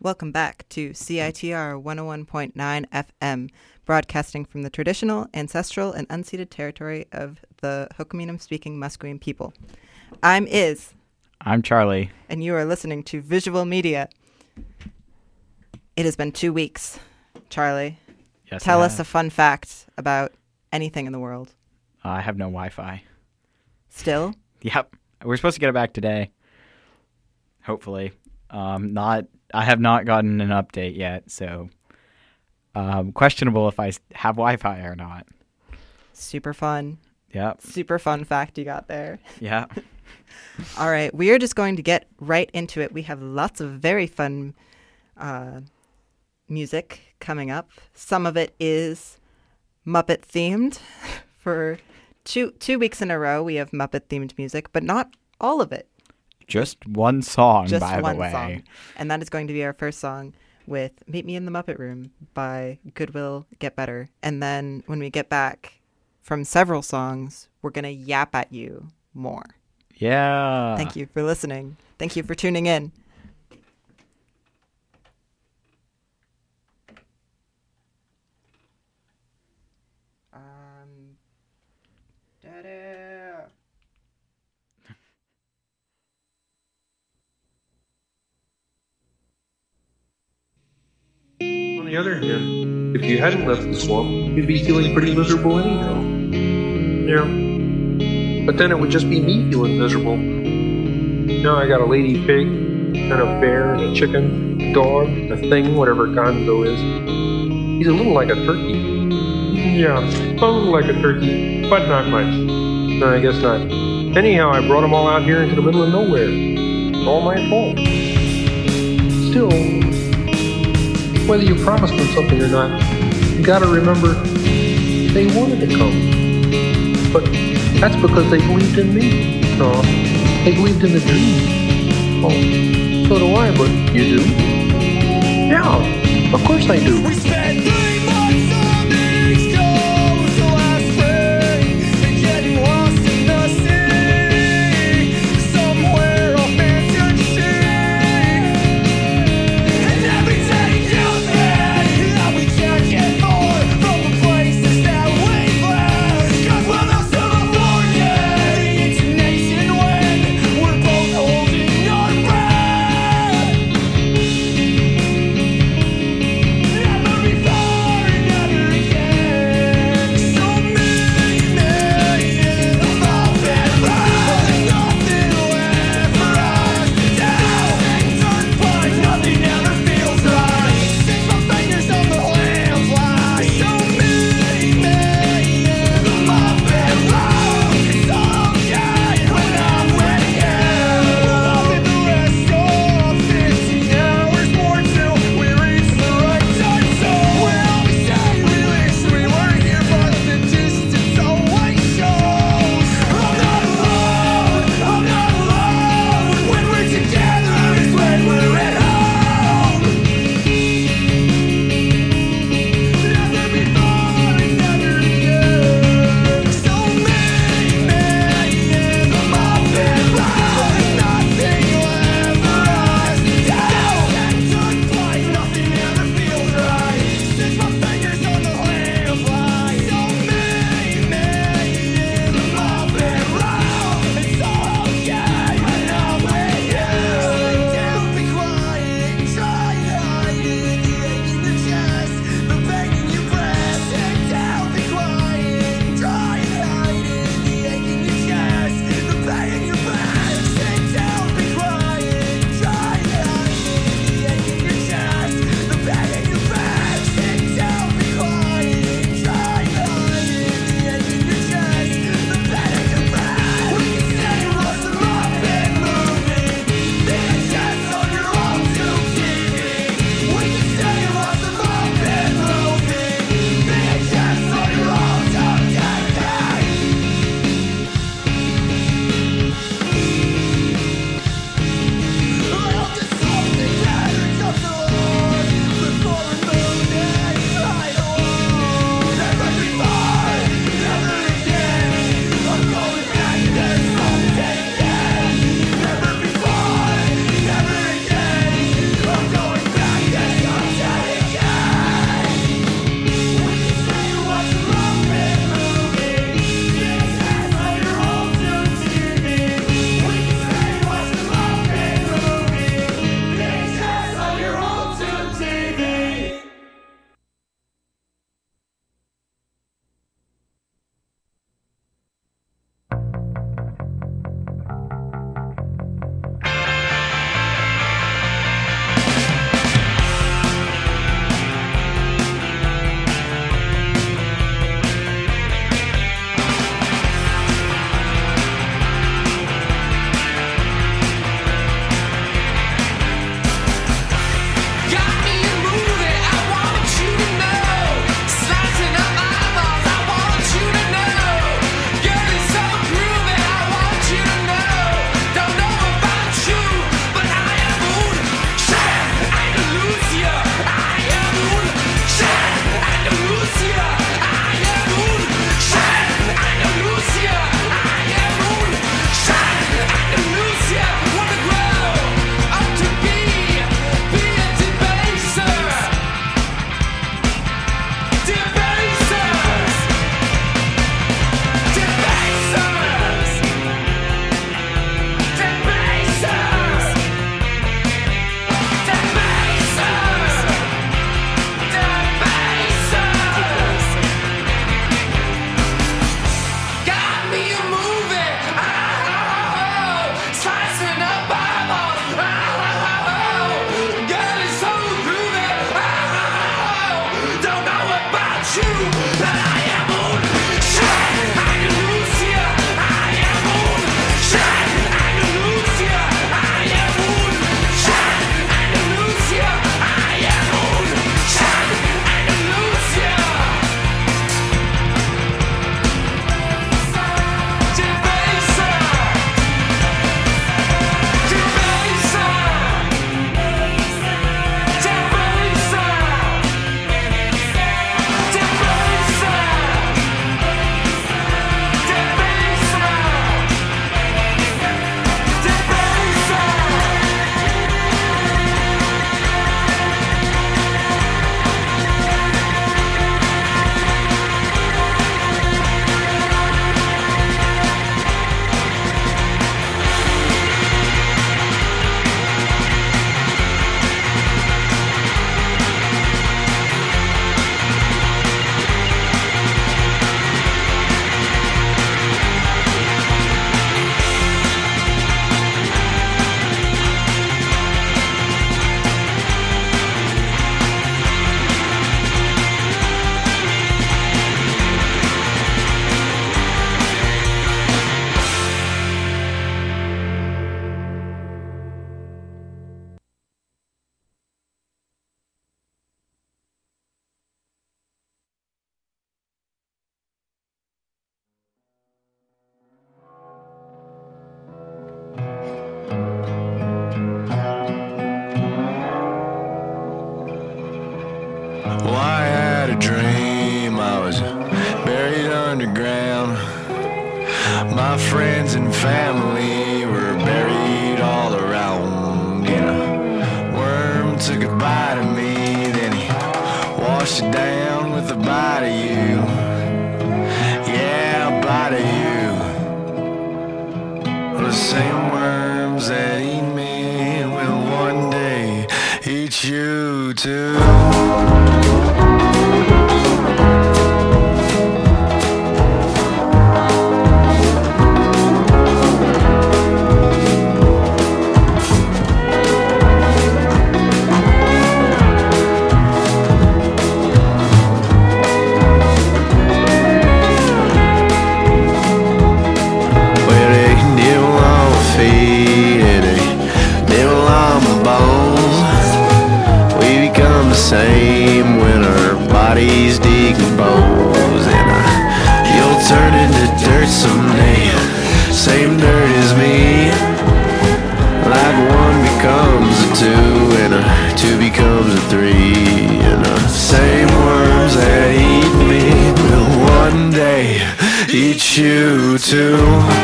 Welcome back to CITR 101.9 FM, broadcasting from the traditional, ancestral, and unceded territory of the Hokuminum-speaking Musqueam people. I'm Iz. I'm Charlie. And you are listening to Visual Media. It has been 2 weeks. Charlie, Yes, tell us a fun fact about anything in the world. I have no Wi-Fi. Still? Yep. We're supposed to get it back today. Hopefully. I have not gotten an update yet, so questionable if I have Wi-Fi or not. Super fun. Yep. Super fun fact you got there. Yeah. All right, we are just going to get right into it. We have lots of very fun music coming up. Some of it is Muppet themed. For two weeks in a row, we have Muppet themed music, but not all of it. Just one song, Just by one the way. Song. And that is going to be our first song with Meet Me in the Muppet Room by Goodwill Get Better. And then when we get back from several songs, we're going to yap at you more. Yeah. Thank you for listening. Thank you for tuning in. On the other hand, if you hadn't left the swamp, you'd be feeling pretty miserable anyhow. Yeah. But then it would just be me feeling miserable. Now I got a lady pig, and a bear, and a chicken, a dog, a thing, whatever Gonzo is. He's a little like a turkey. Yeah, a little like a turkey, but not much. No, I guess not. Anyhow, I brought them all out here into the middle of nowhere. All my fault. Still, whether you promised them something or not, you gotta remember, they wanted to come. But that's because they believed in me. No, they believed in the dream. Oh, so do I, but you do? Yeah, of course I do. We spent 3 months on the East Coast last spring, and getting lost in the sea, somewhere off Mansion Sea. And every day feels bad that we can't get more from the places that we've left. 'Cause we're the California intonation when we're both holding our breath. Never be far. My friends and family were buried all around, and a worm took a bite of me, then he washed it down with a bite of you. Yeah, a bite of you. The same worms that eat me will one day eat you too. Same when our bodies decompose, and you'll turn into dirt someday. Same dirt as me. Like one becomes a two, and a two becomes a three, and the same worms that eat me will one day eat you too.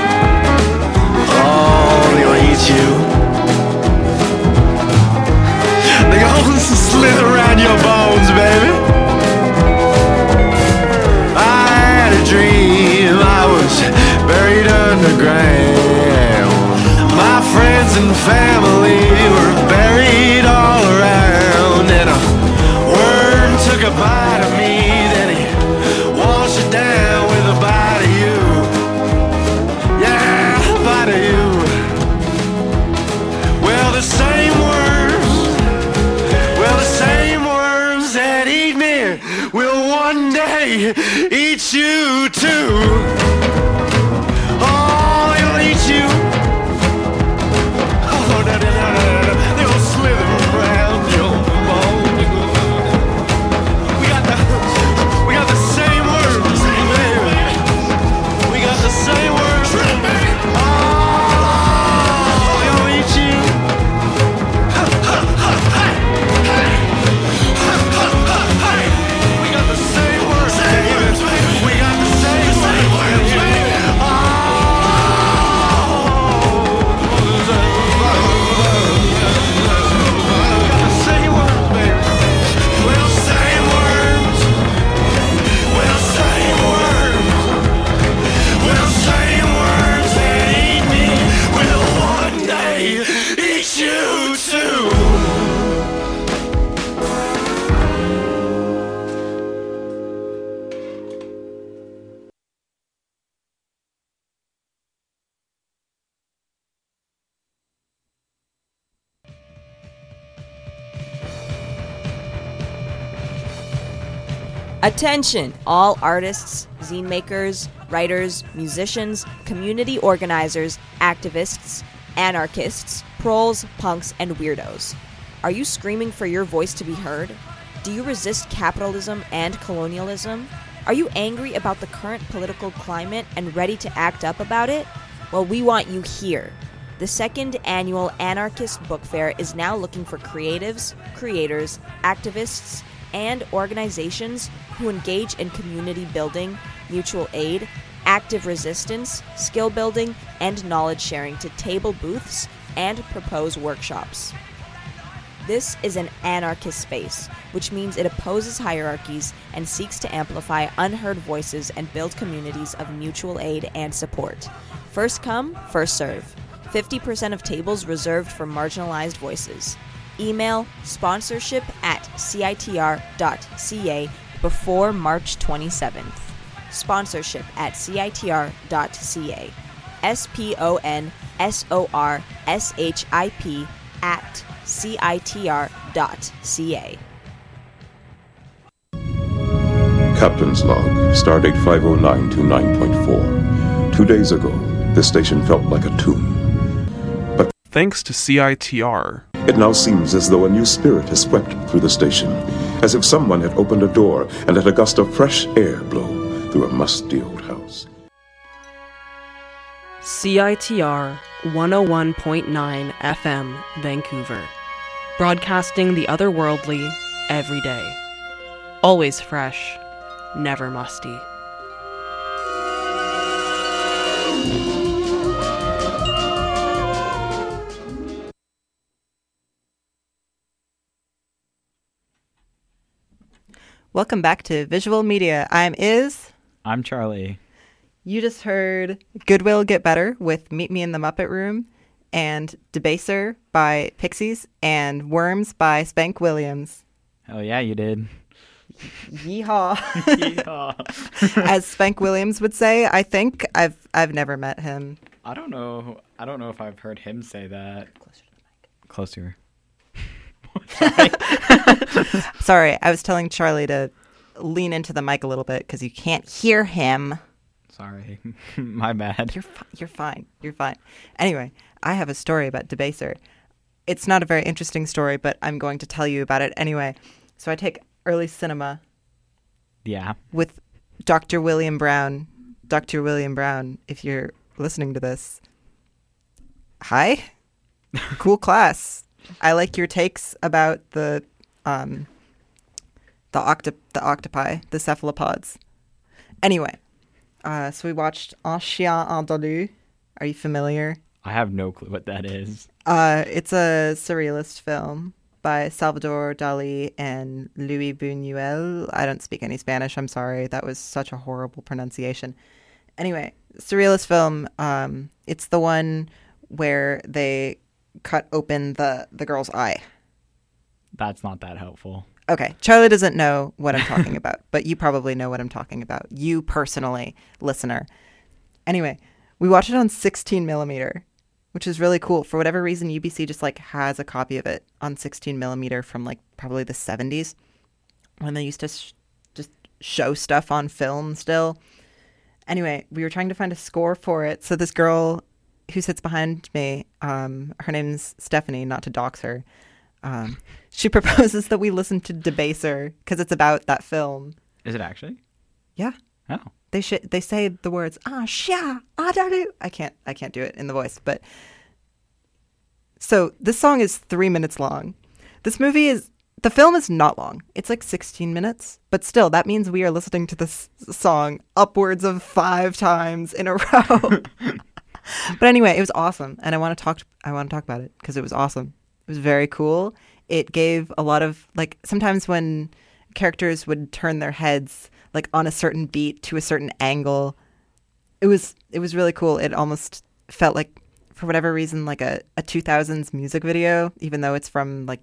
Oh, they're gonna eat you. They're gonna slither around your bones, baby. I had a dream I was buried underground. My friends and family were buried all around, and a worm took a bite of me, then he washed it down with a bite of you. Yeah, a bite of you. Well, the same worms that eat me will one day eat you too. Oh, they'll eat you. Oh, no. They'll slither around your bones. We got the same worms, baby. We got the same worms. Oh, they'll eat you. We got the same words, baby. We got the same words, baby. You too. Attention, all artists, zine makers, writers, musicians, community organizers, activists, anarchists, proles, punks, and weirdos. Are you screaming for your voice to be heard? Do you resist capitalism and colonialism? Are you angry about the current political climate and ready to act up about it? Well, we want you here. The second annual Anarchist Book Fair is now looking for creatives, creators, activists, and organizations who engage in community building, mutual aid, active resistance, skill building, and knowledge sharing to table booths and propose workshops. This is an anarchist space, which means it opposes hierarchies and seeks to amplify unheard voices and build communities of mutual aid and support. First come, first serve. 50% of tables reserved for marginalized voices. Email sponsorship@citr.ca before March 27th. Sponsorship@citr.ca. sponsorship@citr.ca. Captain's log, stardate 50929.4. 2 days ago, this station felt like a tomb. But thanks to CITR, it now seems as though a new spirit has swept through the station, as if someone had opened a door and let a gust of fresh air blow through a musty old house. CITR 101.9 FM, Vancouver. Broadcasting the otherworldly every day. Always fresh, never musty. Welcome back to Visual Media. I'm Iz. I'm Charlie. You just heard Goodwill Get Better with Meet Me in the Muppet Room, and Debaser by Pixies, and Worms by Spank Williams. Oh yeah, you did. Yeehaw. Yeehaw. As Spank Williams would say, I think. I've never met him. I don't know if I've heard him say that. Closer. Sorry, I was telling Charlie to lean into the mic a little bit because you can't hear him. Sorry. My bad. You're fine. You're fine. Anyway, I have a story about Debaser. It's not a very interesting story, but I'm going to tell you about it anyway. So I take early cinema Yeah. with Dr. William Brown. Dr. William Brown, if you're listening to this, hi. Cool class. I like your takes about the octopi, the cephalopods. Anyway, so we watched Un Chien Andalou. Are you familiar? I have no clue what that is. It's a surrealist film by Salvador Dali and Luis Buñuel. I don't speak any Spanish. I'm sorry. That was such a horrible pronunciation. Anyway, surrealist film. It's the one where they cut open the girl's eye. That's not that helpful. Okay, Charlie doesn't know what I'm talking about, but you probably know what I'm talking about. You personally, listener. Anyway, we watched it on 16 millimeter, which is really cool. For whatever reason, UBC just like has a copy of it on 16 millimeter from like probably the 70s when they used to just show stuff on film still. Anyway, we were trying to find a score for it. So this girl who sits behind me, her name's Stephanie, not to dox her. She proposes that we listen to Debaser because it's about that film. Is it actually? Yeah. Oh. They say the words Chien Andalou. I can't do it in the voice, but so this song is 3 minutes long. The film is not long. It's like 16 minutes, but still that means we are listening to this song upwards of 5 times in a row. But anyway, it was awesome, and I want to talk about it because it was awesome. It was very cool. It gave a lot of, like, sometimes when characters would turn their heads like on a certain beat to a certain angle, it was really cool. It almost felt like, for whatever reason, like a 2000s music video, even though it's from like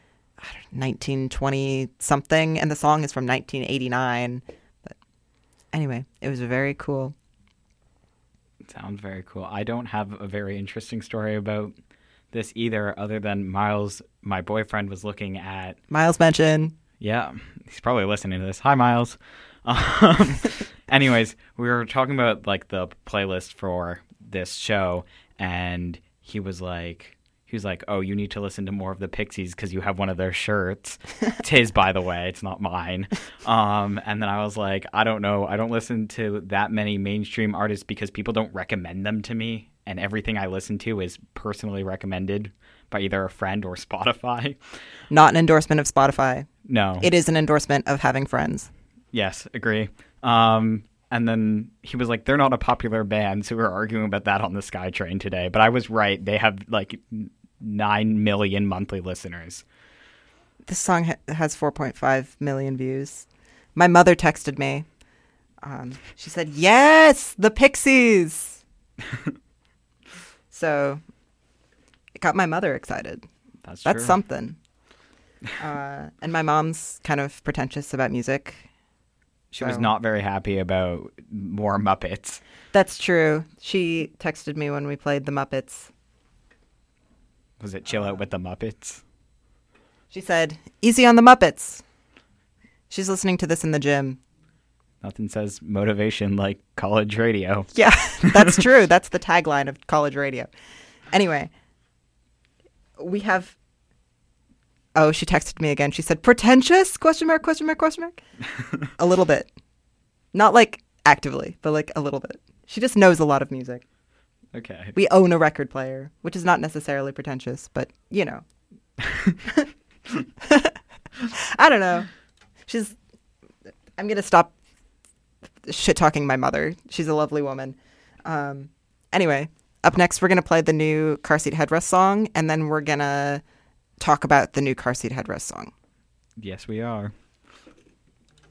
1920 something, and the song is from 1989. But anyway, it was very cool. Sounds very cool. I don't have a very interesting story about this either, other than Miles, my boyfriend, was looking at... Miles mention. Yeah, he's probably listening to this. Hi, Miles. Anyways, we were talking about like the playlist for this show, and he was like, oh, you need to listen to more of the Pixies because you have one of their shirts. It's his, by the way. It's not mine. And then I was like, I don't know. I don't listen to that many mainstream artists because people don't recommend them to me. And everything I listen to is personally recommended by either a friend or Spotify. Not an endorsement of Spotify. No. It is an endorsement of having friends. Yes, agree. And then he was like, they're not a popular band. So we were arguing about that on the SkyTrain today. But I was right. They have like 9 million monthly listeners. This song has 4.5 million views. My mother texted me. She said, yes, the Pixies. So it got my mother excited. That's true. Something. And my mom's kind of pretentious about music. She was not very happy about more Muppets. That's true. She texted me when we played the Muppets. Was it Chill Out with the Muppets? She said, easy on the Muppets. She's listening to this in the gym. Nothing says motivation like college radio. Yeah, that's true. That's the tagline of college radio. Anyway, we have... Oh, she texted me again. She said, pretentious? Question mark, question mark, question mark? A little bit. Not like actively, but like a little bit. She just knows a lot of music. Okay. We own a record player, which is not necessarily pretentious, but, you know. I don't know. I'm going to stop shit-talking my mother. She's a lovely woman. Anyway, up next, we're going to play the new Car Seat Headrest song, and then we're going to talk about the new Car Seat Headrest song. Yes, we are.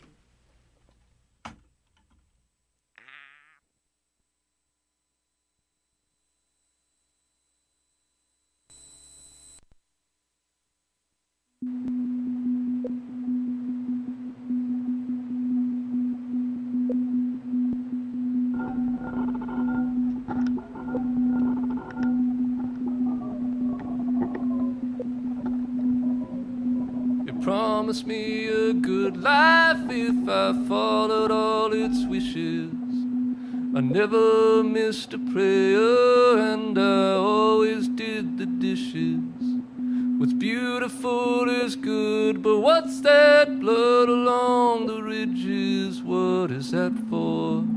You promised me a good life if I followed all its wishes. I never missed a prayer and I always did the dishes. What's beautiful is good, but what's that blood along the ridges? What is that for?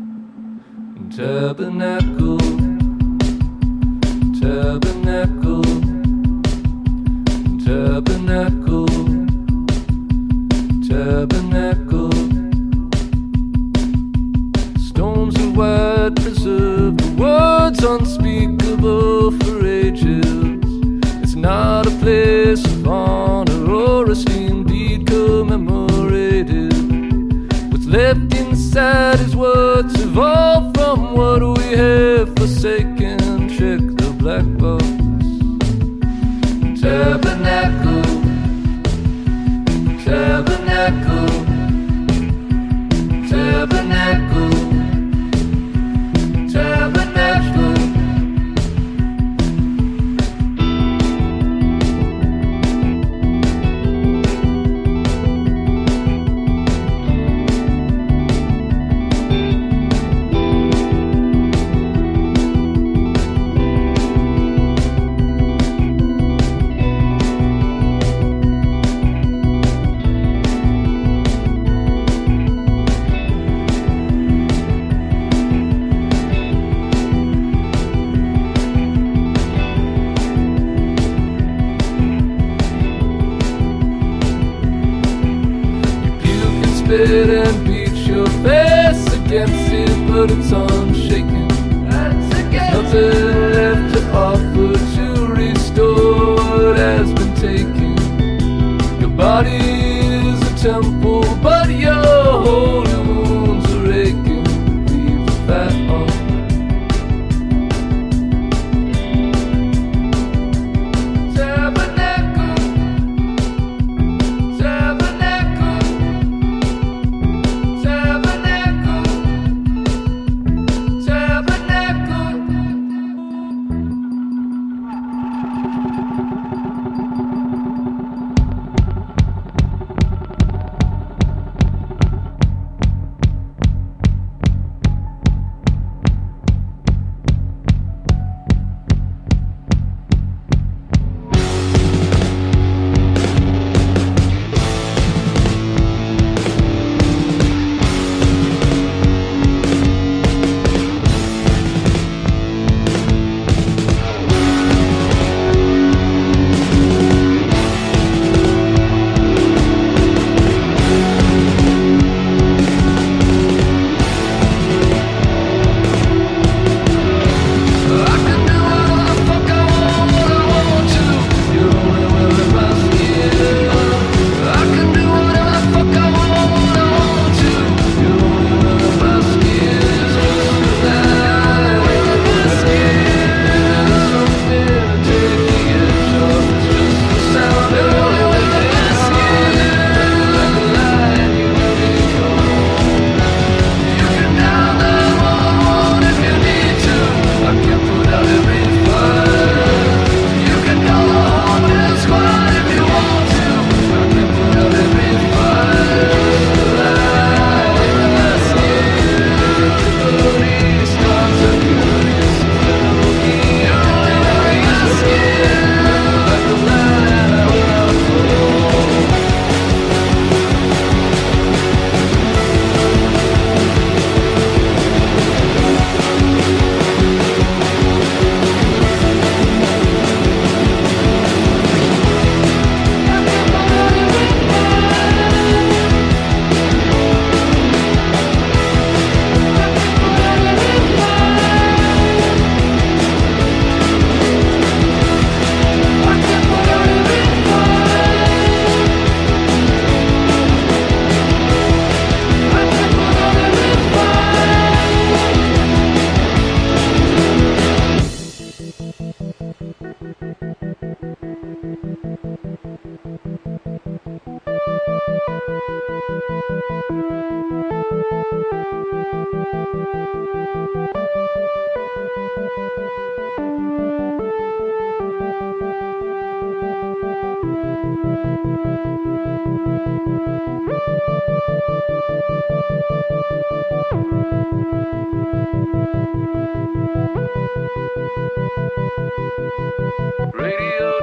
Tabernacle, tabernacle, tabernacle, tabernacle. Stones of white preserve the words unspeakable for ages. It's not a place of honor or esteem deed commemorated. What's left inside is what's evolved from what we have forsaken. Check the black box. Tabernacle, tabernacle, tabernacle, tabernacle. And beat your face against it, but it's unshaken. Nothing left to offer to restore what has been taken. Your body is a temple, but your holy wounds are aching. Leave the fat on.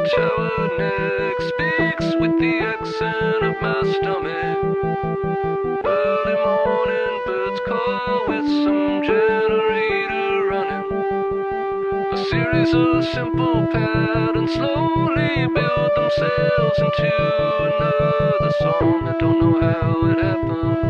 tower neck speaks with the accent of my stomach. Early morning birds call with some generator running. A series of simple patterns slowly build themselves into another song. I don't know how it happened.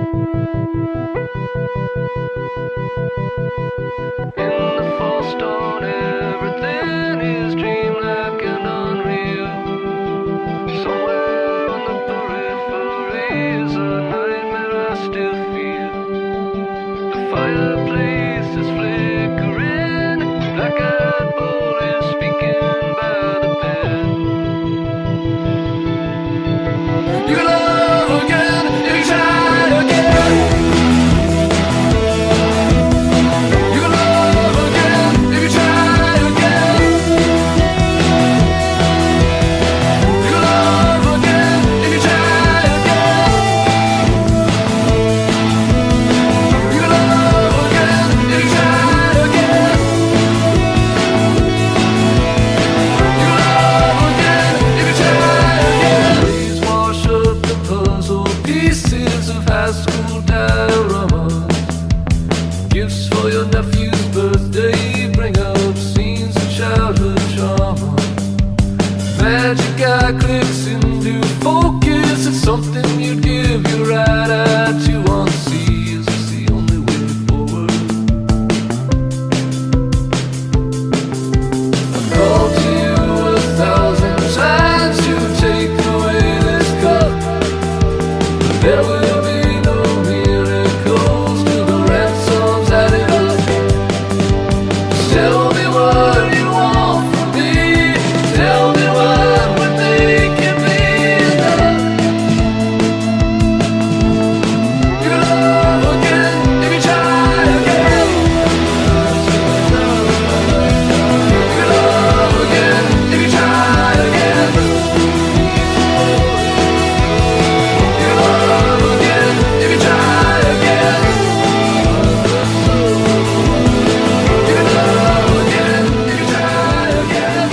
In the false dawn, everything is dreamlike and unreal. Somewhere on the periphery is a nightmare I still feel. The fireplace is flickering, black-eyed bull is speaking by the bed. You can love again if you try again. You can love again if you try again. You can love again if you try again. You can love again if you try again. You can love again if you try again. Please wash up the puzzle pieces of high school dioramas. Gifts for your nephew's birthday bring up scenes of childhood trauma. Magic eye clicks into focus. It's something you'd give your right eye to unsee. Is this the only way forward? I've called to you 1,000 times to take away this cup. But there will be no miracles till the ransom's added up. Just tell me what you want from me. Tell me what would make it be enough. You can love again if you try again. You can love again if you try again. You can love again if you try again. You can love again if you try again.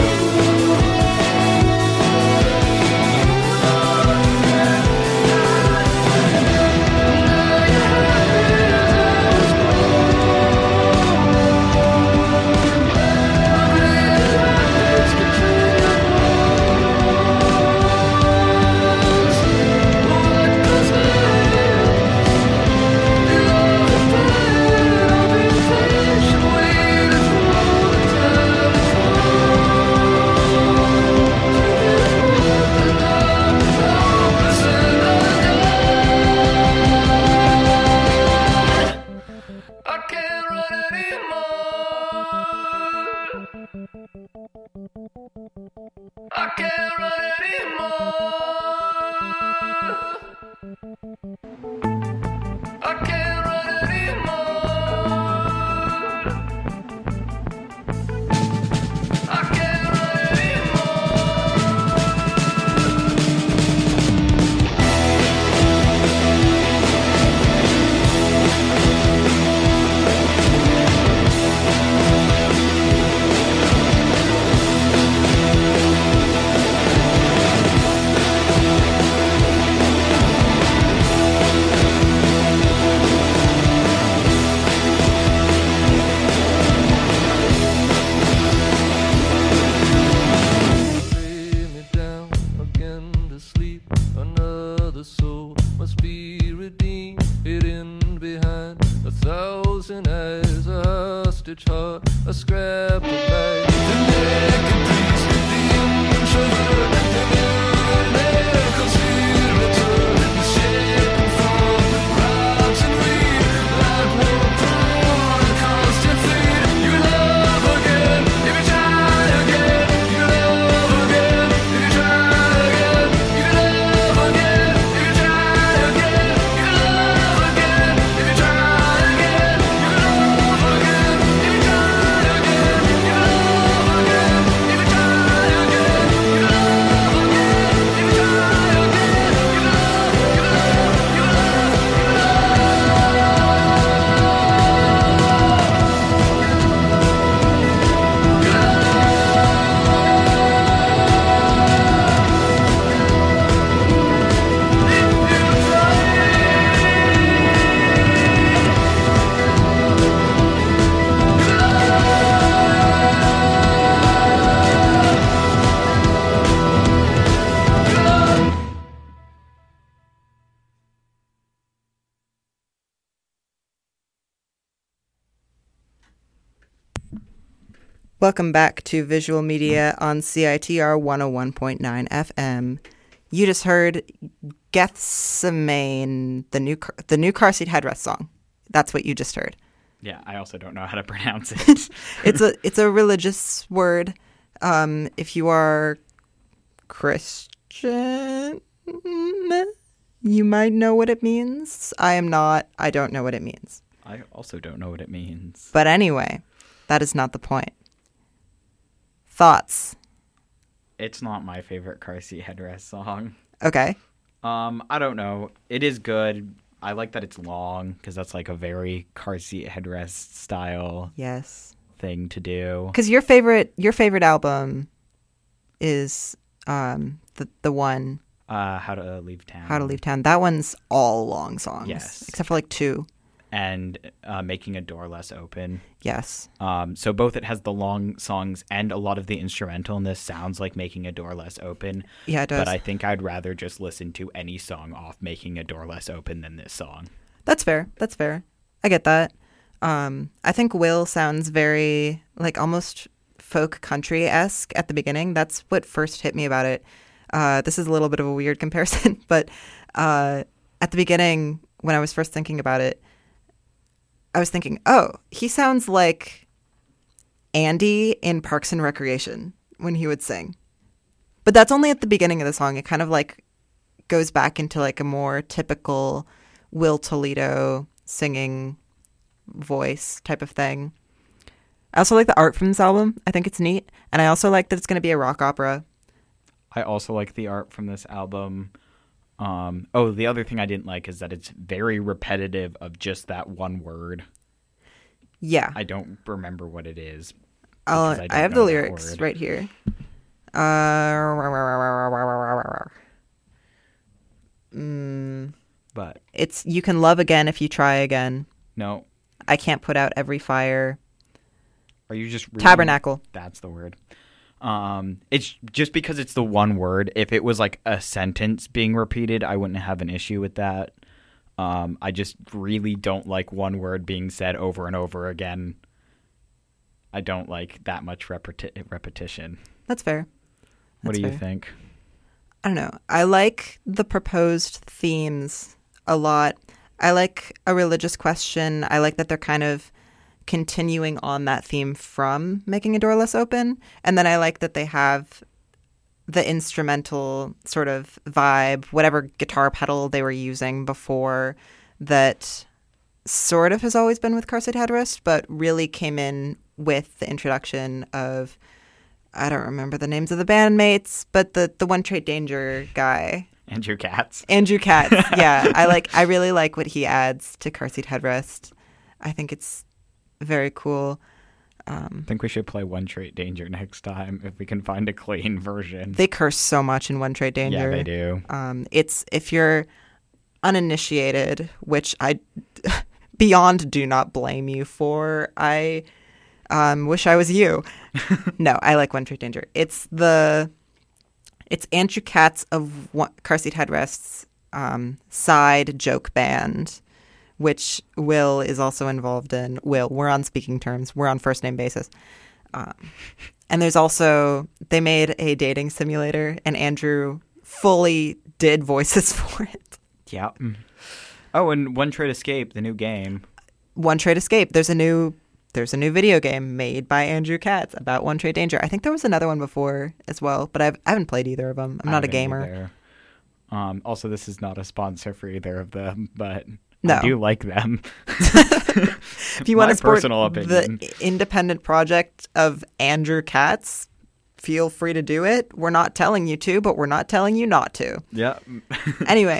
I can't run anymore. I can't run anymore. I can't run anymore. I can't run lay me down again to sleep. Another soul must be redeemed, hidden behind 1,000 eyes. A hostage heart, a scrap of light. The naked priest, the introvert, the millionaire conspirator, shaken from rocks and reed, like one prone across your feet. You love again if you try again. You love again if you try again. You love again if you try again. You love again if you try again. You love again if you try again. You love Welcome back to Visual Media on CITR 101.9 FM. You just heard Gethsemane, the new car seat headrest song. That's what you just heard. Yeah, I also don't know how to pronounce it. It's a religious word. If you are Christian, you might know what it means. I am not. I don't know what it means. I also don't know what it means. But anyway, that is not the point. Thoughts? It's not my favorite car seat headrest song. Okay. I don't know. It is good. I like that it's long because that's like a very car seat headrest style Yes. thing to do. Because your favorite album is the one How to Leave Town. How to Leave Town. That one's all long songs. Yes. Except for like 2. And Making a Door Less Open. Yes. So both it has the long songs and a lot of the instrumental in this sounds like Making a Door Less Open. Yeah, it does. But I think I'd rather just listen to any song off Making a Door Less Open than this song. That's fair. That's fair. I get that. I think Will sounds very like almost folk country-esque at the beginning. That's what first hit me about it. This is a little bit of a weird comparison, but at the beginning when I was first thinking about it, I was thinking, oh, he sounds like Andy in Parks and Recreation when he would sing. But that's only at the beginning of the song. It kind of like goes back into like a more typical Will Toledo singing voice type of thing. I also like the art from this album. I think it's neat. And I also like that it's going to be a rock opera. I also like the art from this album. The other thing I didn't like is that it's very repetitive of just that one word. Yeah. I don't remember what it is. I have the lyrics right here. But it's you can love again if you try again. No. I can't put out every fire. Are you just reading? Tabernacle. That's the word. It's just because it's the one word. If it was like a sentence being repeated, I wouldn't have an issue with that. I just really don't like one word being said over and over again. I don't like that much repetition. That's fair. What do you fair. think? I don't know. I like the proposed themes a lot. I like a religious question. I like that they're kind of continuing on that theme from Making a Door Less Open. And then I like that they have the instrumental sort of vibe, whatever guitar pedal they were using before that sort of has always been with Car Seat Headrest, but really came in with the introduction of, I don't remember the names of the bandmates, but the One Trait Danger guy. Andrew Katz. Andrew Katz, yeah. I really like what he adds to Car Seat Headrest. I think it's very cool. I think we should play One Trait Danger next time if we can find a clean version. They curse so much in One Trait Danger. Yeah, they do. It's if you're uninitiated, which I beyond do not blame you for. I wish I was you. No, I like One Trait Danger. It's Andrew Katz of Car Seat Headrest's side joke band, which Will is also involved in. Will, we're on speaking terms. We're on first name basis. And there's also, they made a dating simulator, and Andrew fully did voices for it. Yeah. Oh, and One Trait Escape, the new game. One Trait Escape. There's a new video game made by Andrew Katz about One Trait Danger. I think there was another one before as well, but I haven't played either of them. I'm not a gamer. Also, this is not a sponsor for either of them, but no. I do like them. If you want to support opinion. The independent project of Andrew Katz, feel free to do it. We're not telling you to, but we're not telling you not to. Yeah. Anyway.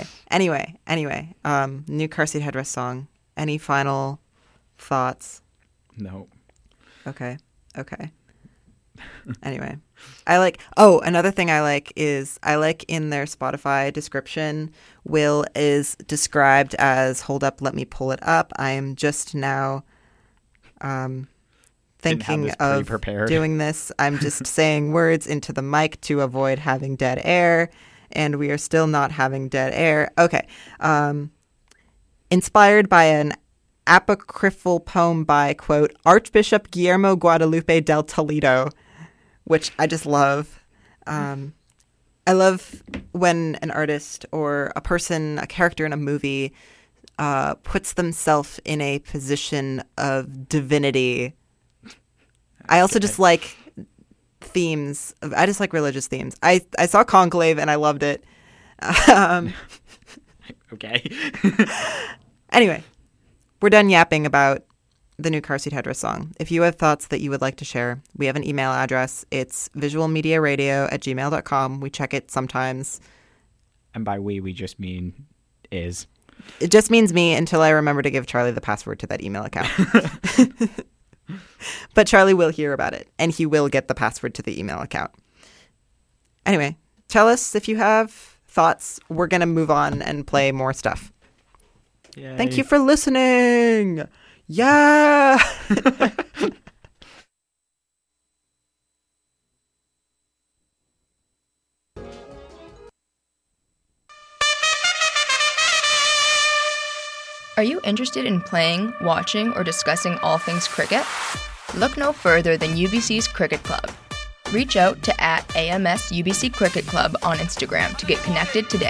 New Car Seat Headrest song. Any final thoughts? No. Okay. Anyway, another thing I like is in their Spotify description, Will is described as, hold up, let me pull it up. I am just now thinking of doing this. I'm just saying words into the mic to avoid having dead air, and we are still not having dead air. Okay. Inspired by an apocryphal poem by, quote, Archbishop Guillermo Guadalupe del Toledo, which I just love. I love when an artist or a person, a character in a movie, puts themselves in a position of divinity. I also just like themes. I just like religious themes. I saw Conclave and I loved it. Okay. Anyway, we're done yapping about the new Car Seat Headrest song. If you have thoughts that you would like to share, we have an email address. It's visualmediaradio@gmail.com. We check it sometimes. And by we just mean is. It just means me until I remember to give Charlie the password to that email account. But Charlie will hear about it, and he will get the password to the email account. Anyway, tell us if you have thoughts. We're going to move on and play more stuff. Yay. Thank you for listening. Yeah. Are you interested in playing, watching, or discussing all things cricket? Look no further than UBC's Cricket Club. Reach out to @AMS UBC Cricket Club on Instagram to get connected today.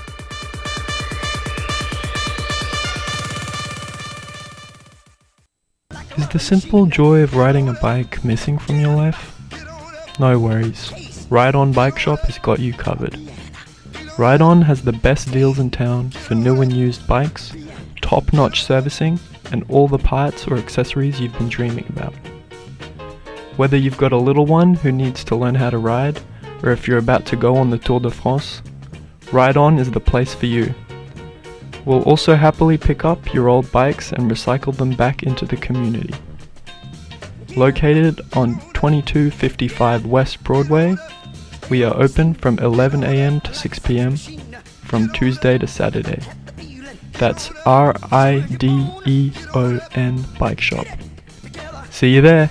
Is the simple joy of riding a bike missing from your life? No worries. Ride On Bike Shop has got you covered. Ride On has the best deals in town for new and used bikes, top-notch servicing, and all the parts or accessories you've been dreaming about. Whether you've got a little one who needs to learn how to ride, or if you're about to go on the Tour de France, Ride On is the place for you. We'll also happily pick up your old bikes and recycle them back into the community. Located on 2255 West Broadway, we are open from 11 a.m. to 6 p.m. from Tuesday to Saturday. That's RIDEON Bike Shop. See you there!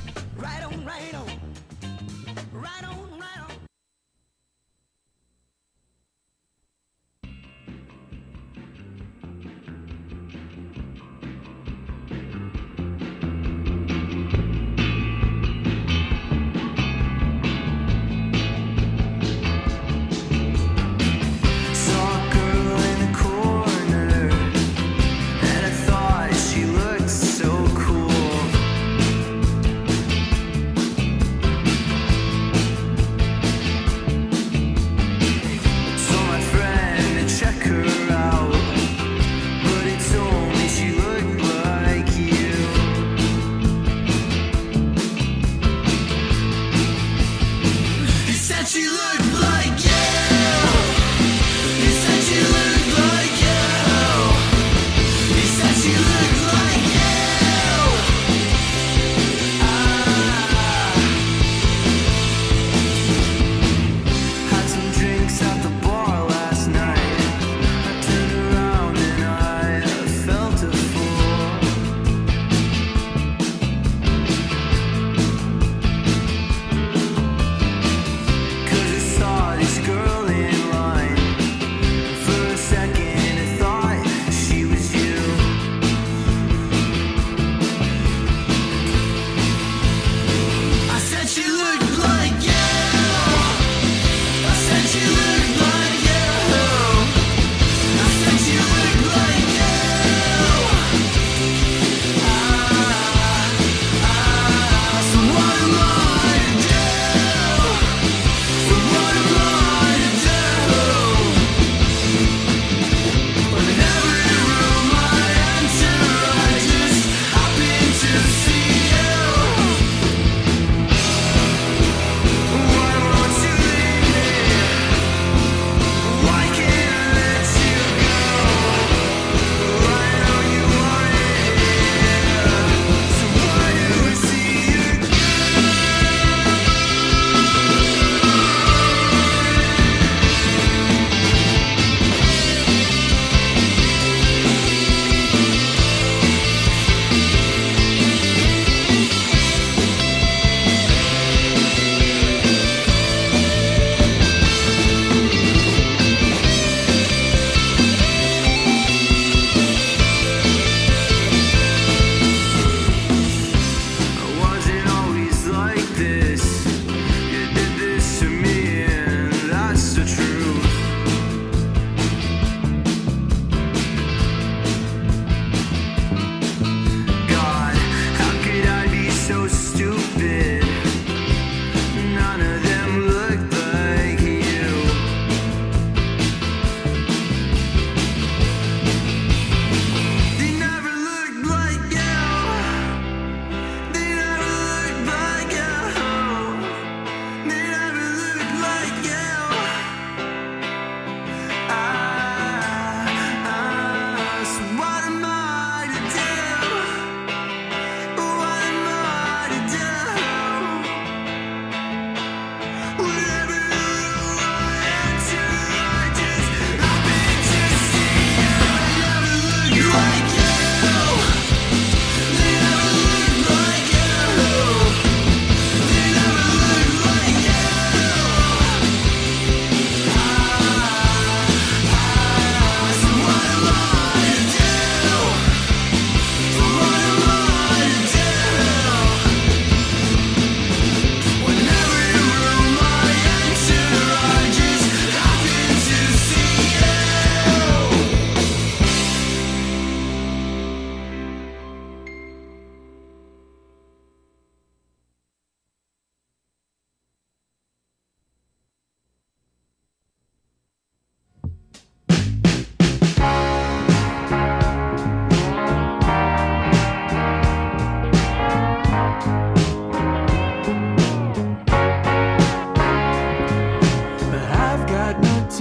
These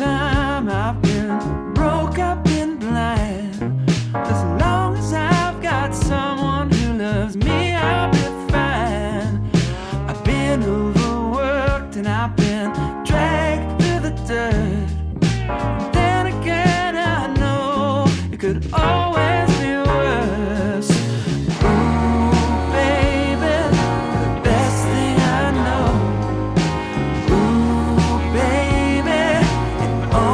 time I've been broke up and blind. As long as I've got someone who loves me, I'll be fine. I've been overworked and I've been dragged through the dirt. Then again, I know it could always be worse. Ooh, baby, the best thing I know. Ooh, baby, it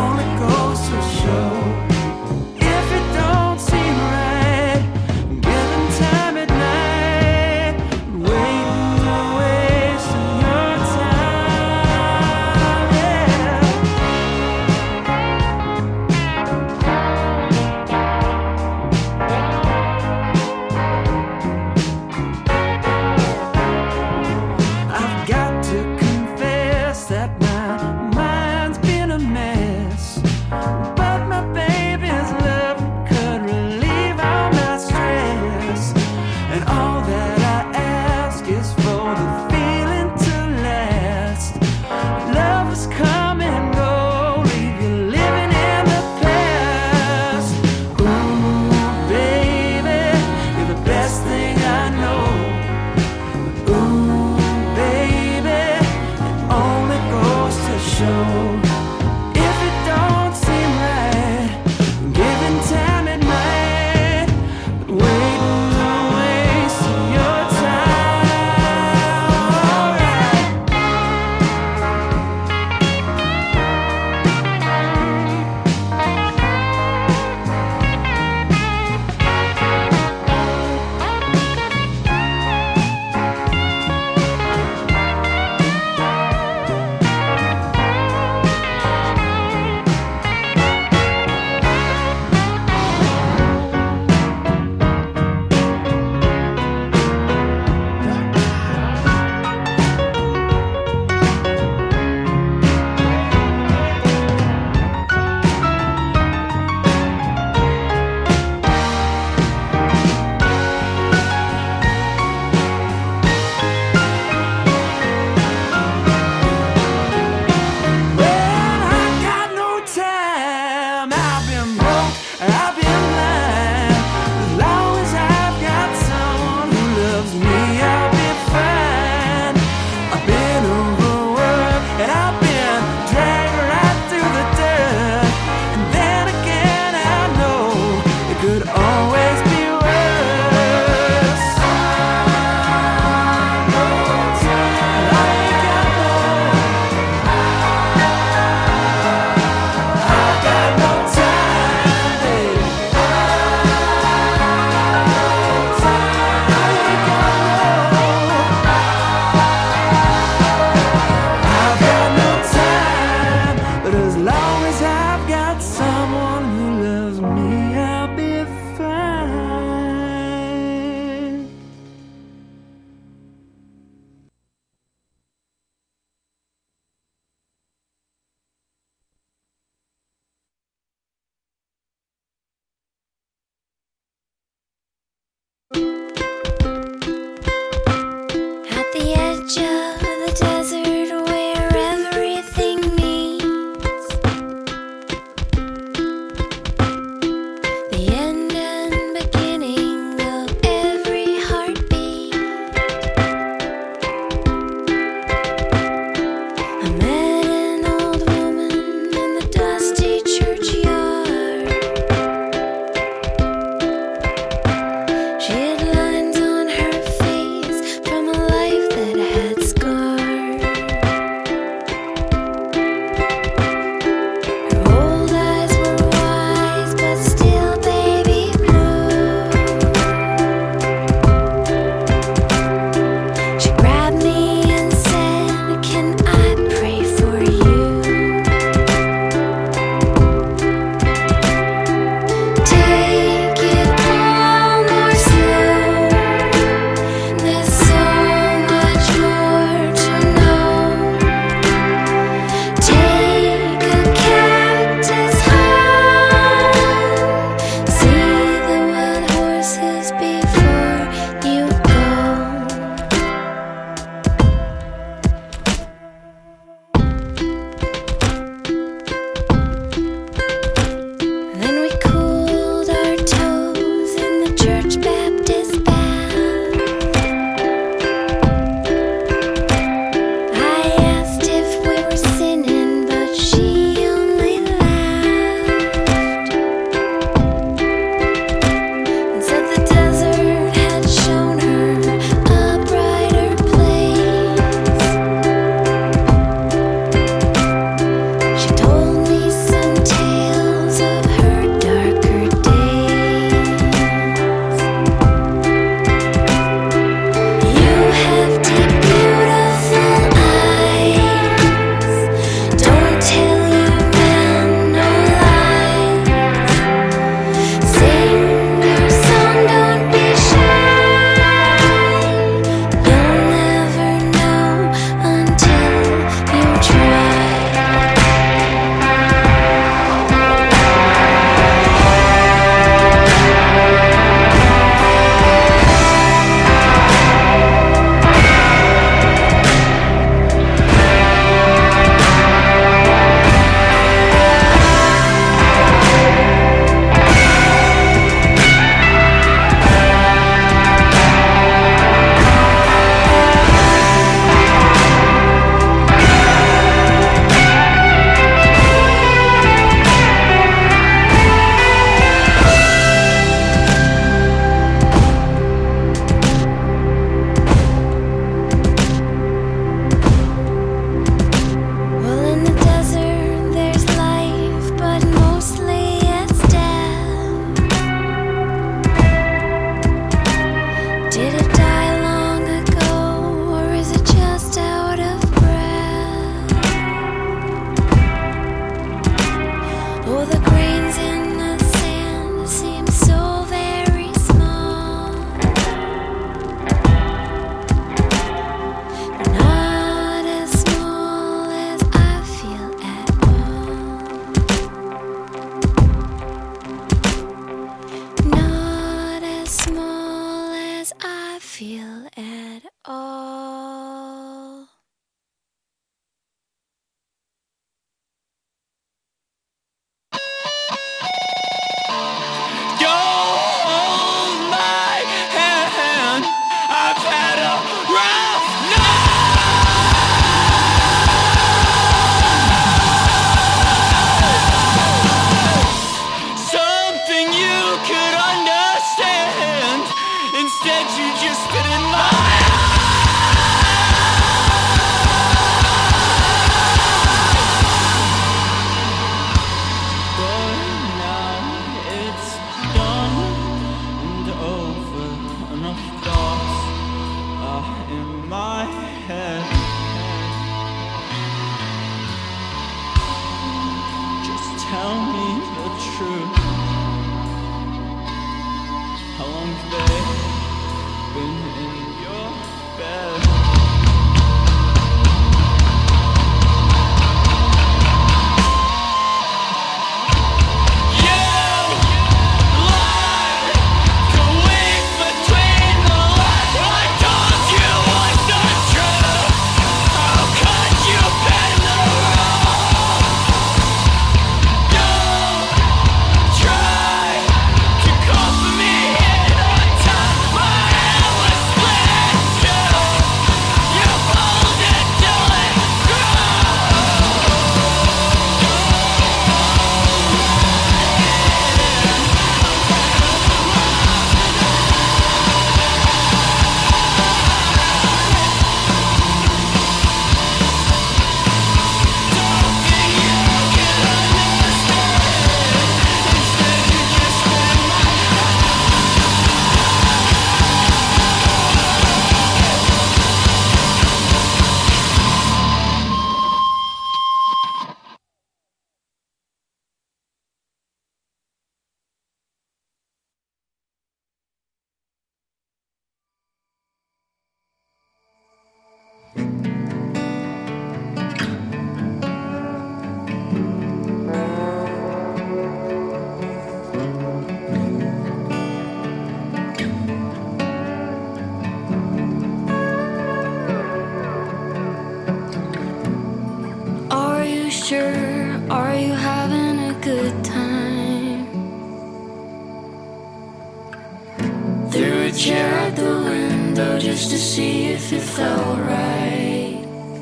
just to see if it felt right.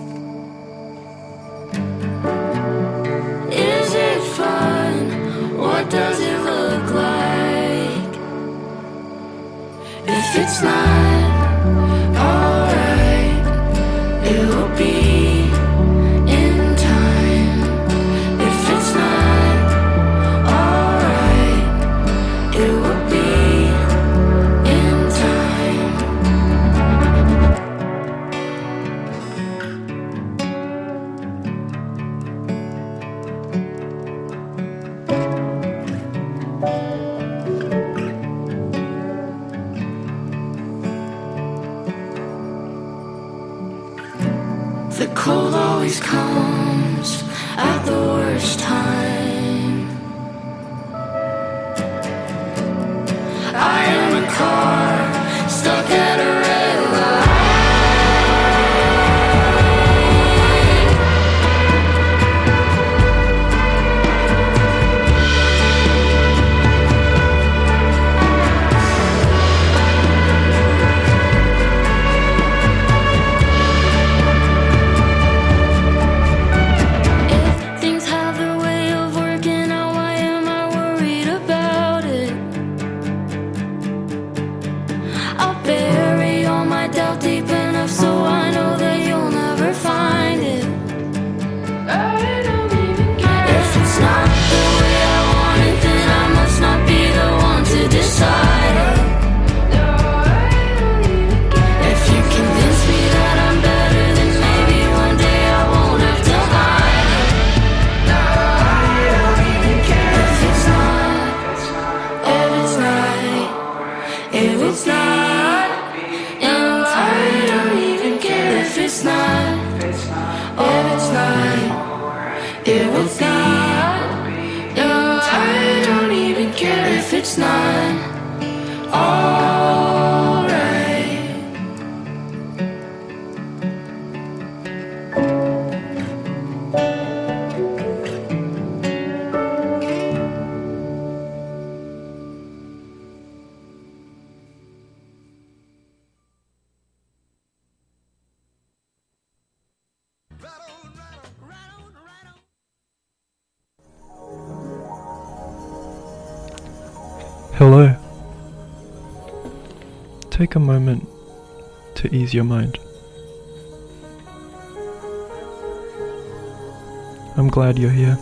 Is it fun? What does it look like? If it's not alright, it will be in time. If it's not alright, it will be in time. The cold always comes at the worst time. I am a car stuck at a red light. If things have their way of working out, why am I worried about it? I'll bury all my doubt deep enough so I know that you'll never find it. I don't even care. If it's not the way I want it, then I must not be the one to decide it. No, I don't even care. If you convince me that I'm better, then maybe one day I won't have to hide it. No, I don't even care. If it's not, if it's not, if it's not, and I don't even care. If it's not, if it's not, if it's not, and I don't even care. If it's not alright. Hello. Take a moment to ease your mind. I'm glad you're here.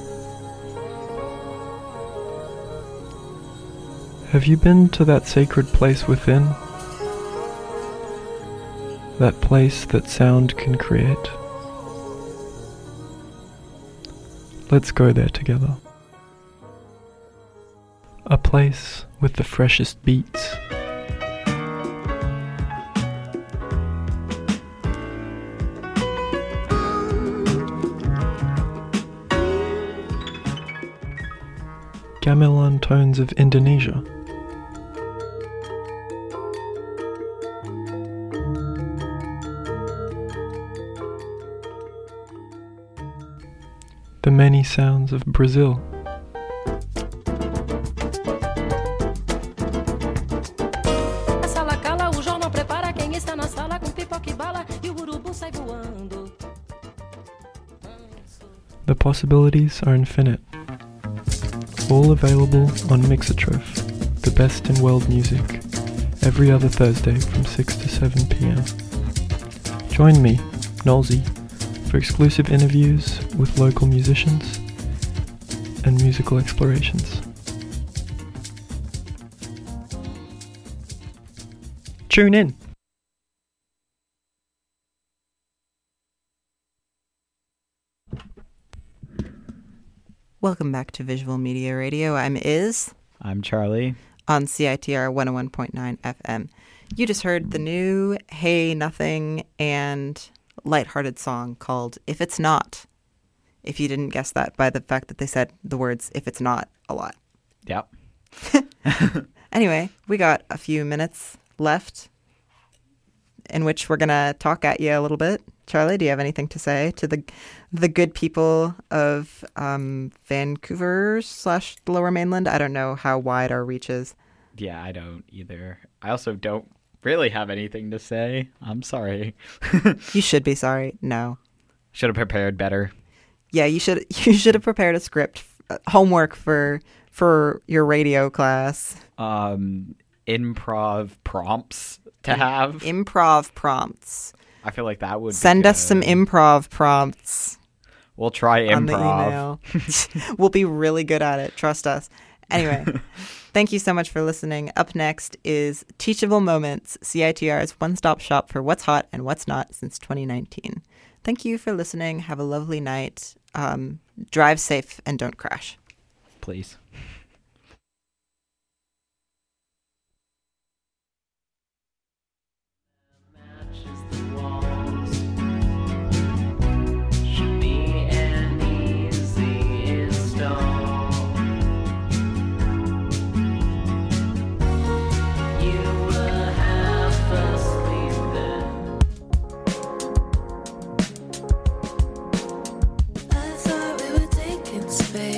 Have you been to that sacred place within? That place that sound can create? Let's go there together. A place with the freshest beats. Gamelan tones of Indonesia. The many sounds of Brazil. A sala cala, o jornal prepara quem está na sala com pipoca e bala e o urubu sai voando. The possibilities are infinite. All available on Mixotroph, the best in world music, every other Thursday from 6 to 7 p.m. Join me, Nolsey, for exclusive interviews with local musicians and musical explorations. Tune in! Welcome back to Visual Media Radio. I'm Iz. I'm Charlie. On CITR 101.9 FM. You just heard the new Hey Nothing and lighthearted song called If It's Not. If you didn't guess that by the fact that they said the words If It's Not a lot. Yep. Anyway, we got a few minutes left in which we're going to talk at you a little bit. Charlie, do you have anything to say to the good people of Vancouver / Lower Mainland? I don't know how wide our reach is. Yeah, I don't either. I also don't really have anything to say. I'm sorry. You should be sorry. No. Should have prepared better. Yeah, you should have prepared a script, homework for your radio class. Improv prompts to have. Improv prompts. I feel like that would Send be us some improv prompts. We'll try improv. On the email. We'll be really good at it. Trust us. Anyway, thank you so much for listening. Up next is Teachable Moments, CITR's one-stop shop for what's hot and what's not since 2019. Thank you for listening. Have a lovely night. Drive safe and don't crash. Please. I thought we were taking space.